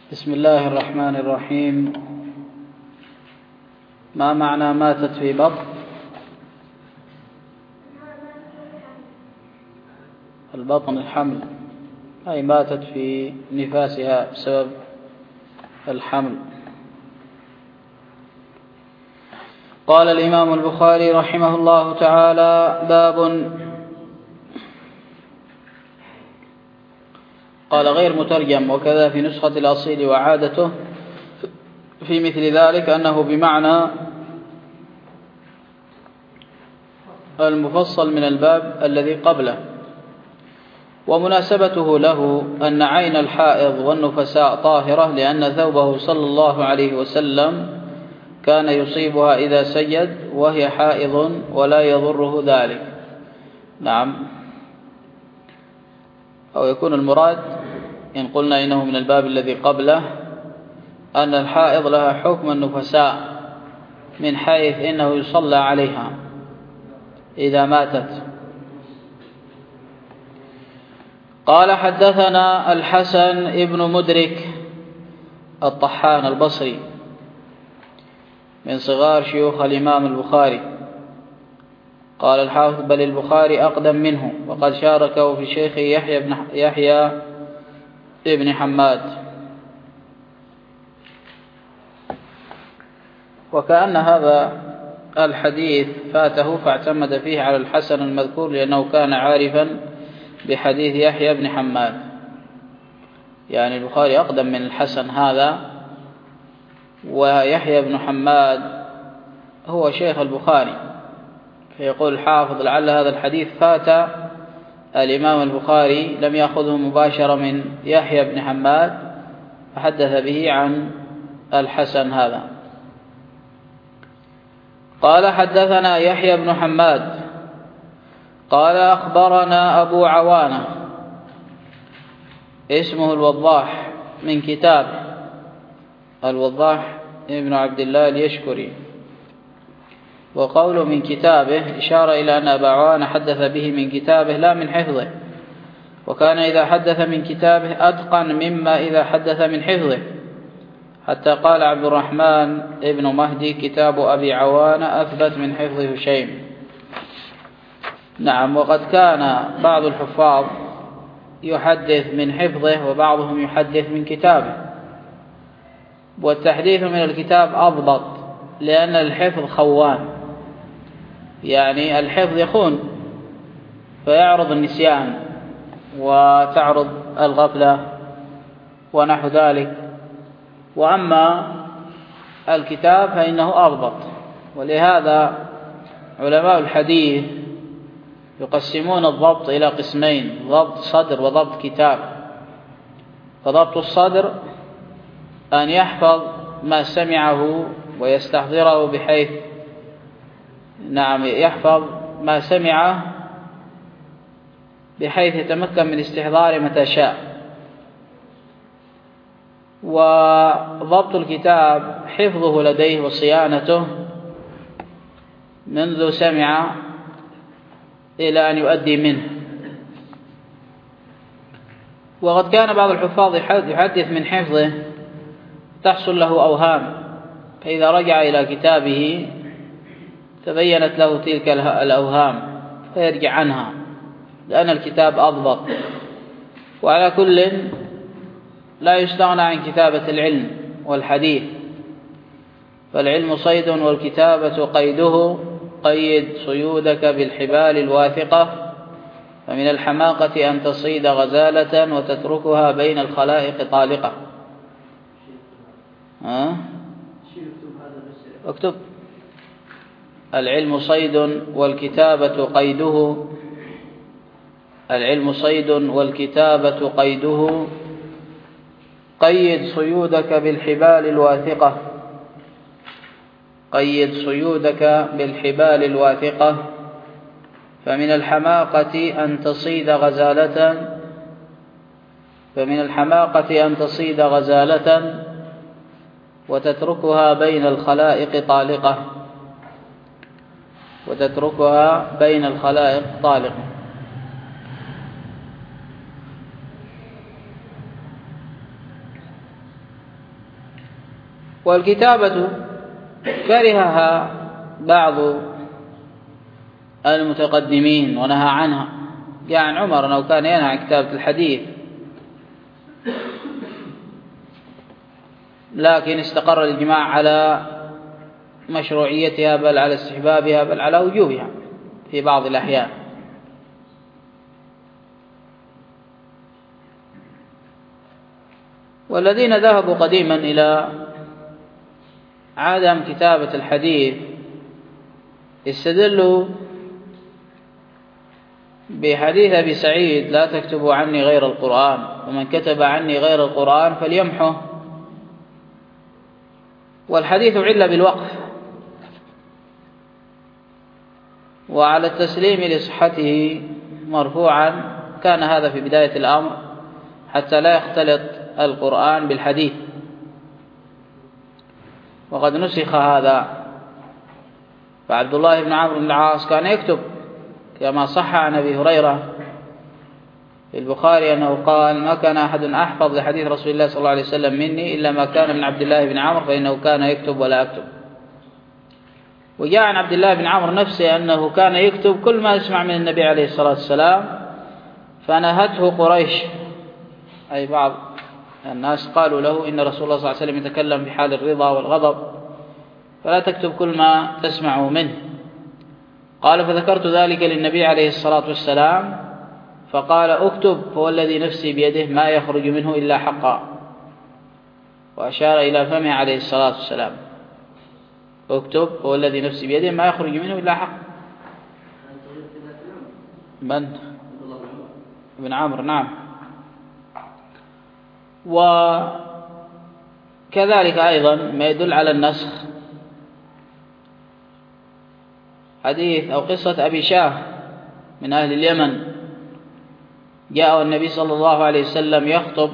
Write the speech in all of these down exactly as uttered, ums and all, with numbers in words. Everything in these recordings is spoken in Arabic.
بسم الله الرحمن الرحيم. ما معنى ماتت في بطن؟ البطن الحمل، أي ماتت في نفاسها بسبب الحمل. قال الإمام البخاري رحمه الله تعالى: باب. قال غير مترجم، وكذا في نسخة الأصيل وعادته في مثل ذلك أنه بمعنى المفصل من الباب الذي قبله، ومناسبته له أن عين الحائض والنفساء طاهرة، لأن ثوبه صلى الله عليه وسلم كان يصيبها إذا سجد وهي حائض ولا يضره ذلك. نعم. أو يكون المراد إن قلنا إنه من الباب الذي قبله أن الحائض لها حكم النفساء، من حيث إنه يصلى عليها إذا ماتت. قال: حدثنا الحسن ابن مدرك الطحان البصري من صغار شيوخ الإمام البخاري. قال الحافظ: بل البخاري أقدم منه، وقد شاركه في شيخه يحيى بن يحيى ابن حماد. وكأن هذا الحديث فاته فاعتمد فيه على الحسن المذكور، لأنه كان عارفا بحديث يحيى بن حماد. يعني البخاري أقدم من الحسن هذا، ويحيى بن حماد هو شيخ البخاري. فيقول الحافظ: لعل هذا الحديث فات الإمام البخاري، لم يأخذه مباشرة من يحيى بن حماد، فحدث به عن الحسن هذا. قال: حدثنا يحيى بن حماد قال: أخبرنا أبو عوانة اسمه الوضاح، من كتابه الوضاح ابن عبد الله اليشكري. وقوله من كتابه إشارة إلى أن أبا عوانة حدث به من كتابه لا من حفظه، وكان إذا حدث من كتابه أتقن مما إذا حدث من حفظه، حتى قال عبد الرحمن ابن مهدي: كتاب أبي عوانة أثبت من حفظ هشيم. نعم. وقد كان بعض الحفاظ يحدث من حفظه، وبعضهم يحدث من كتابه، والتحديث من الكتاب أضبط، لأن الحفظ خوان، يعني الحفظ يخون، فيعرض النسيان وتعرض الغفلة ونحو ذلك. وأما الكتاب فإنه أضبط. ولهذا علماء الحديث يقسمون الضبط إلى قسمين: ضبط صدر وضبط كتاب. فضبط الصدر أن يحفظ ما سمعه ويستحضره، بحيث نعم يحفظ ما سمعه بحيث يتمكن من استحضاره متى شاء. وضبط الكتاب حفظه لديه وصيانته منذ سمع إلى أن يؤدي منه. وقد كان بعض الحفاظ يحدث من حفظه تحصل له أوهام، فإذا رجع إلى كتابه تبينت له تلك الأوهام فيرجع عنها، لأن الكتاب أضبط. وعلى كل لا يستغنى عن كتابة العلم والحديث، فالعلم صيد والكتابة قيده، قيد صيودك بالحبال الواثقة، فمن الحماقة أن تصيد غزالة وتتركها بين الخلائق طالقة. ها؟ اكتب: العلم صيد والكتابة قيده، العلم صيد والكتابة قيده، قيد صيودك بالحبال الواثقة، قيد صيودك بالحبال الواثقة، فمن الحماقة أن تصيد غزالة فمن الحماقة أن تصيد غزالة وتتركها بين الخلائق طالقة وتتركها بين الخلائق طالقة. والكتابة كرهها بعض المتقدمين ونهى عنها، جاء عن عمر أنه كان ينهى عن كتابة الحديث، لكن استقر الإجماع على مشروعيتها بل على استحبابها بل على وجوبها في بعض الأحيان. والذين ذهبوا قديما إلى عدم كتابة الحديث استدلوا بحديث أبي سعيد: لا تكتبوا عني غير القرآن، ومن كتب عني غير القرآن فليمحه. والحديث عل بالوقف وعلى التسليم لصحته مرفوعا، كان هذا في بداية الأمر حتى لا يختلط القرآن بالحديث، وقد نسخ هذا. فعبد الله بن عمرو بن العاص كان يكتب كما صح عن أبي هريرة في البخاري أنه قال: ما كان أحد أحفظ لحديث رسول الله صلى الله عليه وسلم مني إلا ما كان من عبد الله بن عمرو فإنه كان يكتب ولا أكتب. وجاء عن عبد الله بن عمرو نفسه أنه كان يكتب كل ما يسمع من النبي عليه الصلاة والسلام، فنهته قريش، أي بعض الناس قالوا له: إن رسول الله صلى الله عليه وسلم يتكلم في حال الرضا والغضب، فلا تكتب كل ما تسمع منه. قال: فذكرت ذلك للنبي عليه الصلاة والسلام فقال: اكتب فوالذي نفسي بيده ما يخرج منه إلا حقا، وأشار إلى فمه عليه الصلاة والسلام: اكتب فوالذي نفسي بيده ما يخرج منه إلا حقا. من؟ ابن عمرو، نعم. وكذلك أيضا ما يدل على النسخ حديث أو قصة أبي شاه من أهل اليمن، جاء النبي صلى الله عليه وسلم يخطب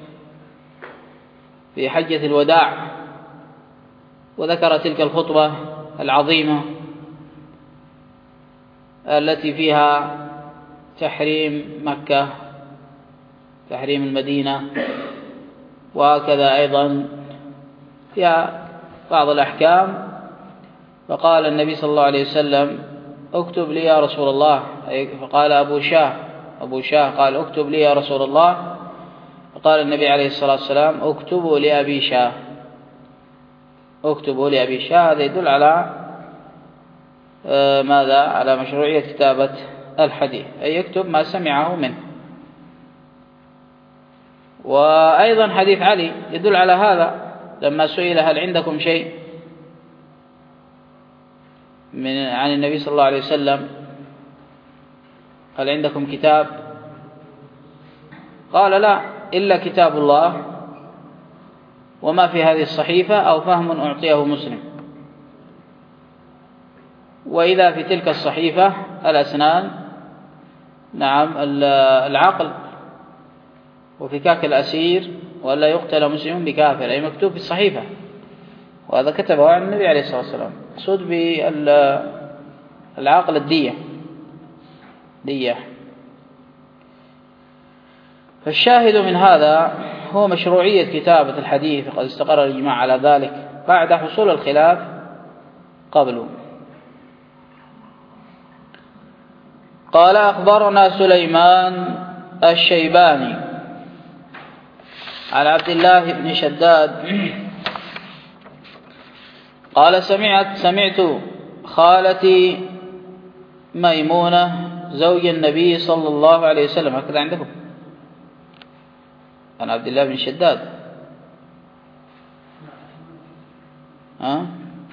في حجة الوداع، وذكر تلك الخطبة العظيمة التي فيها تحريم مكة، تحريم المدينة، وهكذا أيضا فيها بعض الأحكام. فقال النبي صلى الله عليه وسلم: اكتب لي يا رسول الله. فقال أبو شاه أبو شاه قال: اكتب لي يا رسول الله. فقال النبي عليه الصلاة والسلام: اكتبوا لأبي شاه، اكتبوا لأبي شاه. هذا يدل على ماذا؟ على مشروعية كتابة الحديث، أي يكتب ما سمعه منه. وأيضا حديث علي يدل على هذا، لما سئل: هل عندكم شيء من عن النبي صلى الله عليه وسلم، هل عندكم كتاب؟ قال: لا، إلا كتاب الله وما في هذه الصحيفة أو فهم أعطيه مسلم. وإذا في تلك الصحيفة الأسنان، نعم، العقل وفكاك الأسير ولا يقتل مسلم بكافر، أي مكتوب في الصحيفة، وهذا كتبه عن النبي عليه الصلاة والسلام. صد بالعقل الدية دية. فالشاهد من هذا هو مشروعية كتابة الحديث، قد استقر الإجماع على ذلك بعد حصول الخلاف قبله. قال: أخبرنا سليمان الشيباني عن عبد الله بن شداد قال: سمعت سمعت خالتي ميمونة زوج النبي صلى الله عليه وسلم. هكذا عندكم عن عبد الله بن شداد؟ ها؟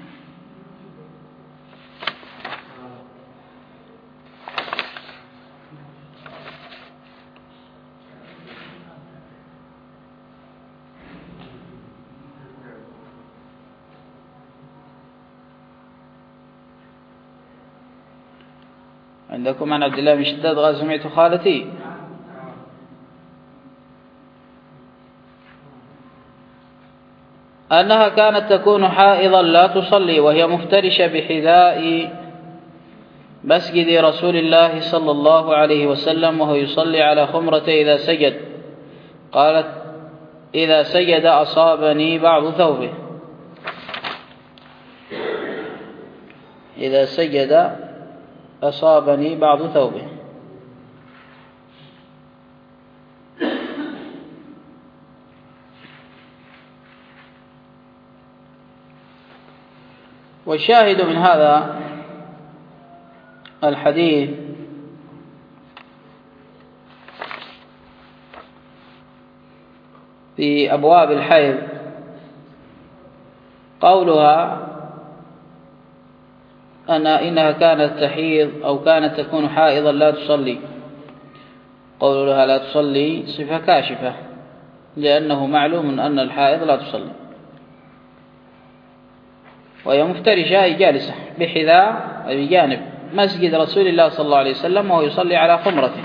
عندكم عن عبد الله بن شداد قال: سمعت خالتي. أنها كانت تكون حائضا لا تصلي وهي مفترشة بحذاء مسجد رسول الله صلى الله عليه وسلم وهو يصلي على خمرة إذا سجد. قالت: إذا سجد أصابني بعض ثوبه. إذا سجد أصابني بعض ثوبه. والشاهد من هذا الحديث في أبواب الحيض قولها أن إنها كانت تحيض أو كانت تكون حائضا لا تصلي. قولها لا تصلي صفة كاشفة، لأنه معلوم أن الحائض لا تصلي، وهي مفترشة أي جالسة بحذاء أي بجانب مسجد رسول الله صلى الله عليه وسلم وهو يصلي على خمرته.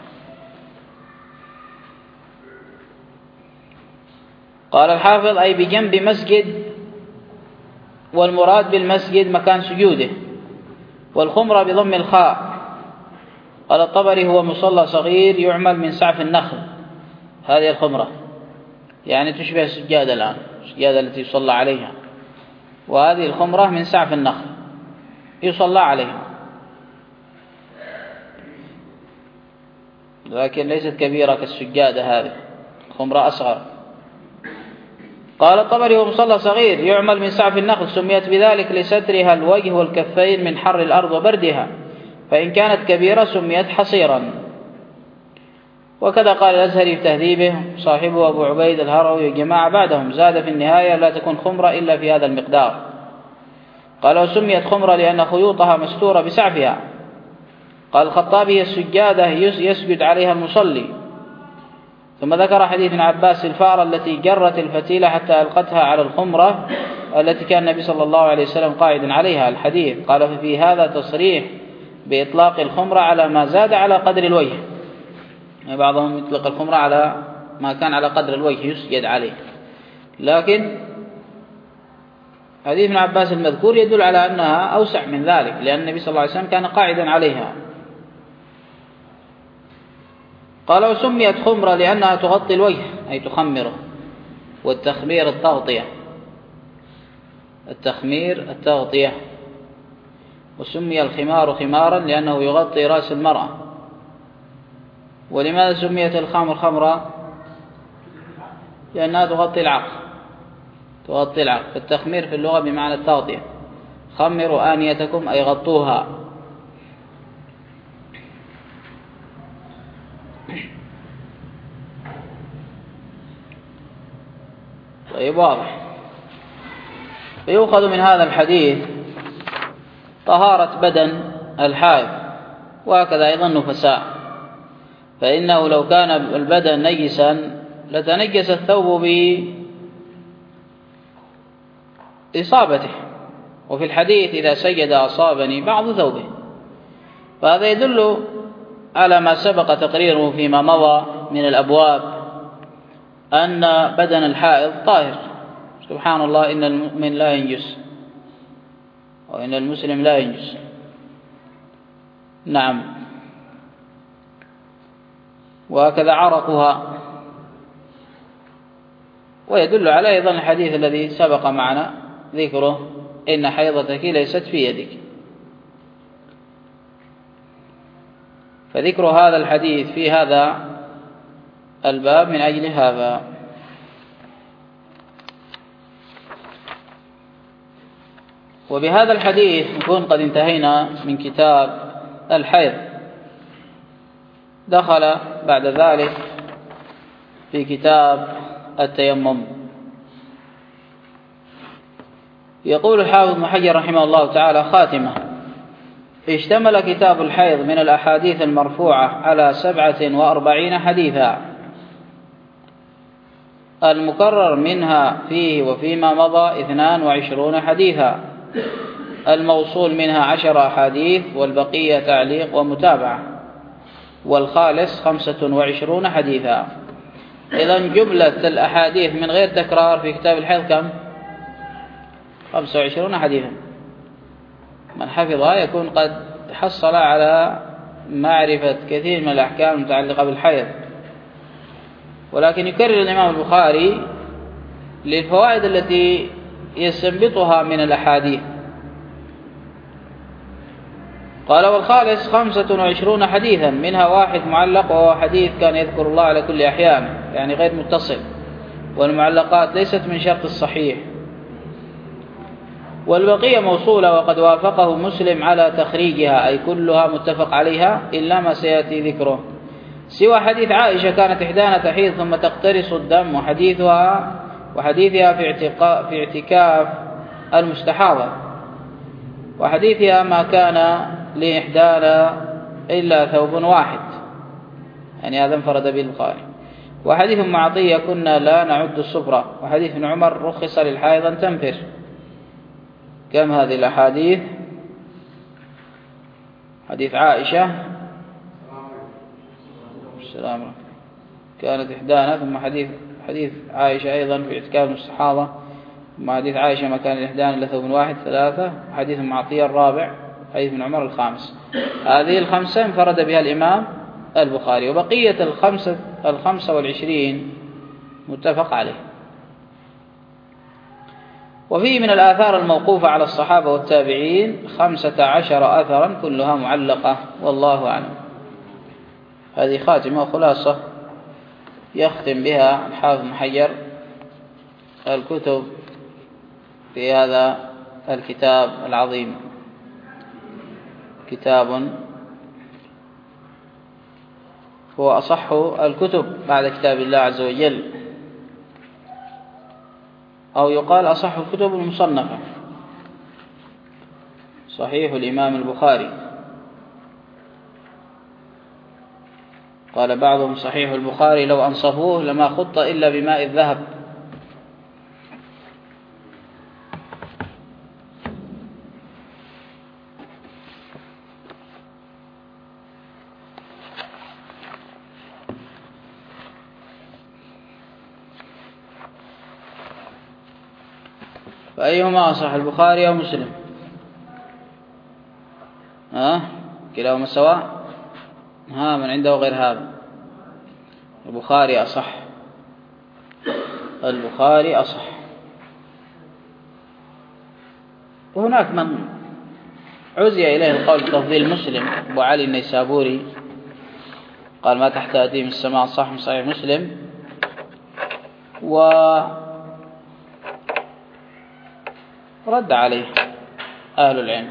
قال الحافظ أي بجنب مسجد، والمراد بالمسجد مكان سجوده، والخمرة بضم الخاء. قال الطبري هو مصلى صغير يعمل من سعف النخل. هذه الخمرة يعني تشبه السجادة الآن، السجادة التي يصلى عليها، وهذه الخمرة من سعف النخل يصلى عليها، لكن ليست كبيرة كالسجادة، هذه خمرة أصغر. قال الطبري هو مصلى صغير يعمل من سعف النخل، سميت بذلك لسترها الوجه والكفين من حر الأرض وبردها، فإن كانت كبيرة سميت حصيرا. وكذا قال الأزهري في تهذيبه صاحبه أبو عبيد الهروي وجماعة بعدهم، زاد في النهاية لا تكون خمرة إلا في هذا المقدار. قال وسميت خمرة لأن خيوطها مستورة بسعفها. قال الخطابي السجادة يسجد عليها المصلي. ثم ذكر حديث ابن عباس الفارة التي جرت الفتيلة حتى ألقتها على الخمرة التي كان النبي صلى الله عليه وسلم قاعدا عليها الحديث. قال ففي هذا تصريح بإطلاق الخمرة على ما زاد على قدر الوجه، يعني بعضهم يطلق الخمرة على ما كان على قدر الوجه يسجد عليه، لكن حديث ابن عباس المذكور يدل على أنها أوسع من ذلك، لأن النبي صلى الله عليه وسلم كان قاعدا عليها. قال وسميت خمرة لأنها تغطي الوجه أي تخمره، والتخمير التغطية، التخمير التغطية. وسمي الخمار خمارا لأنه يغطي رأس المرأة. ولماذا سميت الخمر خمرا؟ لأنها تغطي العقل، تغطي العقل. التخمير في اللغة بمعنى التغطية، خمروا آنيتكم أي غطوها. طيب واضح. فيؤخذ من هذا الحديث طهارة بدن الحائض، وهكذا أيضا النفساء، فإنه لو كان البدن نجسا لتنجس الثوب بإصابته. وفي الحديث إذا سجد أصابني بعض ثوبه، فهذا يدل على ما سبق تقريره فيما مضى من الأبواب أن بدن الحائض طاهر. سبحان الله، إن المؤمن لا ينجس وإن المسلم لا ينجس. نعم. وهكذا عرقها. ويدل على أيضا الحديث الذي سبق معنا ذكره، إن حيضتك ليست في يدك. فذكر هذا الحديث في هذا الباب من أجل هذا. وبهذا الحديث نكون قد انتهينا من كتاب الحيض. دخل بعد ذلك في كتاب التيمم. يقول الحافظ ابن حجر رحمه الله تعالى خاتمة: اشتمل كتاب الحيض من الأحاديث المرفوعة على سبعة وأربعين حديثا، المكرر منها فيه وفيما مضى اثنان وعشرون حديثا، الموصول منها عشر أحاديث، والبقية تعليق ومتابعة، والخالص خمسة وعشرون حديثا. إذن جملة الأحاديث من غير تكرار في كتاب الحيض كم؟ خمسة وعشرون حديثا. من حفظها يكون قد حصل على معرفة كثير من الأحكام المتعلقة بالحيض. ولكن يكرر الإمام البخاري للفوائد التي يستنبطها من الأحاديث، قال والخامس خمسة وعشرون حديثا، منها واحد معلق وهو حديث كان يذكر الله على كل أحيان، يعني غير متصل، والمعلقات ليست من شرط الصحيح. والبقية موصولة وقد وافقه مسلم على تخريجها، أي كلها متفق عليها إلا ما سيأتي ذكره، سوى حديث عائشة كانت إحدانا تحيض ثم تقترص الدم، وحديثها وحديثها في اعتكاف, في اعتكاف المستحاضة، وحديثها ما كان لإحدانا إلا ثوب واحد، يعني هذا انفرد به البخاري. وحديث ام عطية كنا لا نعد السفرة، وحديث ابن عمر رخص للحائض أن تنفر. كم هذه الأحاديث؟ حديث عائشة السلام كانت إحدانا، ثم حديث حديث عائشة أيضا في اعتكاف المستحاضة، ثم حديث عائشة ما كان لإحدانا إلا ثوب واحد ثلاثة، حديث ام عطية الرابع، حديث ابن عمر الخامس. هذه الخمسة انفرد بها الإمام البخاري، وبقية الخمسة الخمسة والعشرين متفق عليه. وفيه من الآثار الموقوفة على الصحابة والتابعين خمسة عشر أثرا كلها معلقة، والله أعلم. هذه خاتمة وخلاصة يختم بها الحافظ بن حجر الكتب في هذا الكتاب العظيم، كتاب هو أصح الكتب بعد كتاب الله عز وجل، أو يقال أصح الكتب المصنفة، صحيح الإمام البخاري. قال بعضهم صحيح البخاري لو أنصفوه لما خط إلا بماء الذهب. فأيهما أصح، البخاري أو مسلم؟ ها كلاهما سواء؟ ها من عنده غير هذا؟ البخاري أصح، البخاري أصح. وهناك من عزي إليه القول بتفضيل مسلم، أبو علي النيسابوري قال ما تحت أديم السماء صح من صحيح مسلم، ورد عليه أهل العلم.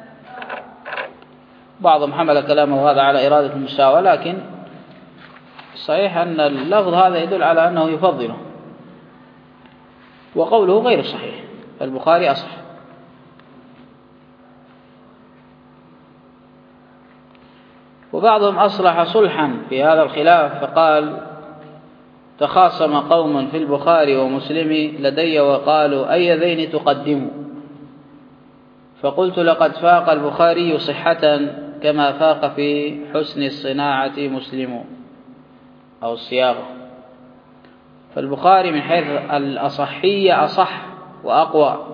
بعضهم حمل كلامه هذا على إرادة المساواة، لكن صحيح أن اللفظ هذا يدل على أنه يفضله، وقوله غير صحيح، البخاري أصح. وبعضهم أصلح صلحا في هذا الخلاف فقال تخاصم قوم في البخاري ومسلم لدي وقالوا أي ذين تقدموا، فقلت لقد فاق البخاري صحة كما فاق في حسن الصناعة مسلم، أو الصياغة. فالبخاري من حيث الأصحية أصح وأقوى،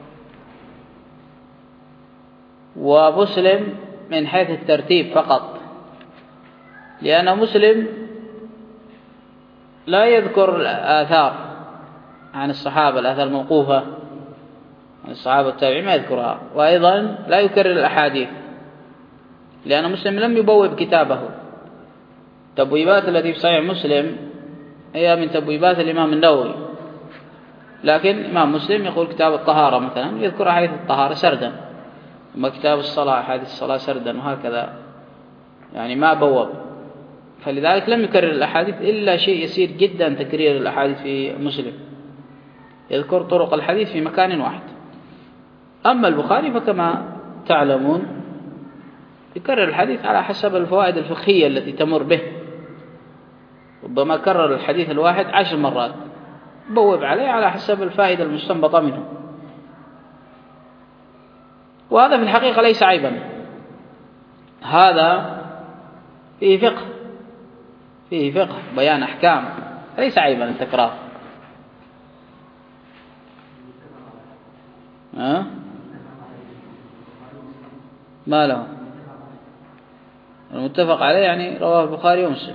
ومسلم من حيث الترتيب فقط، لأن مسلم لا يذكر الآثار عن الصحابة، الآثار الموقوفة عن الصحابة والتابعين ما يذكرها، وأيضا لا يكرر الأحاديث، لأن مسلم لم يبوب كتابه. تبويبات التي في صحيح مسلم هي من تبويبات الإمام النووي، لكن إمام مسلم يقول كتاب الطهارة مثلا يذكر أحاديث الطهارة سردا، ثم كتاب الصلاة أحاديث الصلاة سردا، وهكذا، يعني ما بوب. فلذلك لم يكرر الأحاديث إلا شيء يسير جدا تكرير الأحاديث في مسلم، يذكر طرق الحديث في مكان واحد. أما البخاري فكما تعلمون يكرر الحديث على حسب الفوائد الفقهية التي تمر به، ربما كرر الحديث الواحد عشر مرات، بوب عليه على حسب الفائدة المستنبطة منه. وهذا في الحقيقة ليس عيبا، هذا فيه فقه، فيه فقه بيان أحكام، ليس عيبا التكرار. أه؟ ما له المتفق عليه يعني رواه البخاري ومسلم.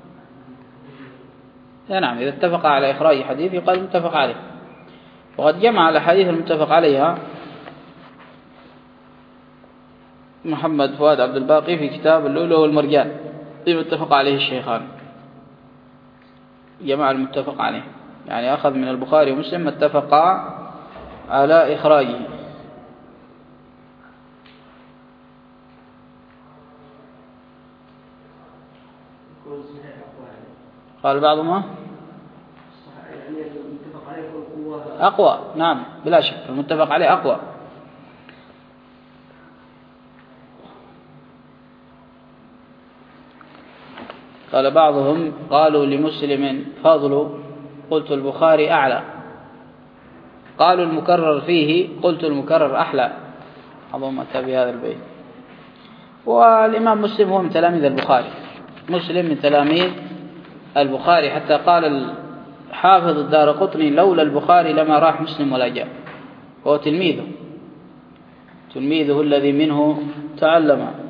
نعم، إذا اتفق على إخراج حديث يقال متفق عليه. وقد جمع الأحاديث المتفق عليها محمد فؤاد عبد الباقي في كتاب اللؤلؤ والمرجان فيما اتفق عليه الشيخان، جمع المتفق عليه، يعني أخذ من البخاري ومسلم اتفقا على إخراجه. قال بعضهم أقوى، نعم بلا شك المتفق عليه أقوى. قال بعضهم قالوا لمسلم فضل، قلت البخاري أعلى، قالوا المكرر فيه، قلت المكرر أحلى. أظن أتى بهذا البيت. والإمام مسلم هو من تلاميذ البخاري، مسلم من تلاميذ البخاري، حتى قال الحافظ الدارقطني لولا البخاري لما راح مسلم ولا جاء، وهو تلميذه تلميذه الذي منه تعلم.